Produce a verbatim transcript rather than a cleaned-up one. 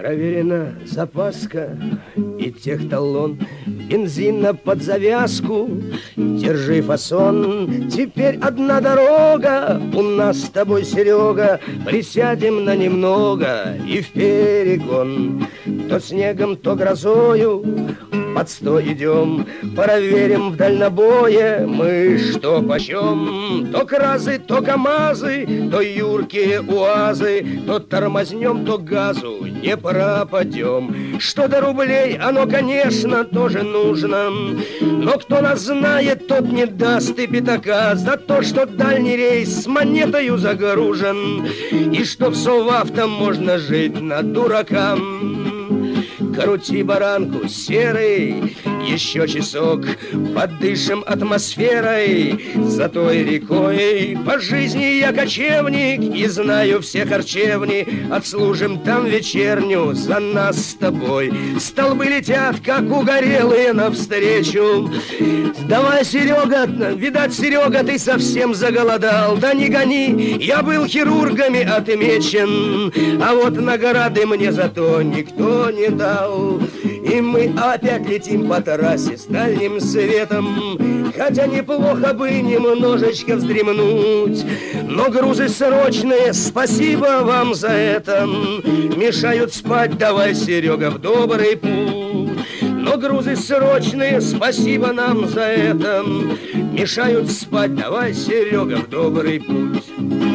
Проверена запаска и техталон, бензина под завязку, держи фасон. Теперь одна дорога у нас с тобой, Серега, присядем на немного и в перегон. То снегом, то грозою под сто идем, проверим в дальнобое мы что почем. То кразы, то камазы, то юркие уазы, то тормознем, то газу не пропадем. Что до рублей, оно, конечно, тоже нужно, но кто нас знает, тот не даст и пятака за то, что дальний рейс с монетою загружен, и что в совавто можно жить на дуракам. Крути баранку серый, еще часок, подышим атмосферой за той рекой. По жизни я кочевник и знаю все харчевни, отслужим там вечерню за нас с тобой. Столбы летят, как угорелые, навстречу. Давай, Серега, видать, Серега, ты совсем заголодал. Да не гони, я был хирургами отмечен, а вот награды мне зато никто не дал. И мы опять летим по трассе с дальним светом, хотя неплохо бы немножечко вздремнуть. Но грузы срочные, спасибо вам за это, мешают спать, давай, Серега, в добрый путь. Но грузы срочные, спасибо нам за это, мешают спать, давай, Серега, в добрый путь.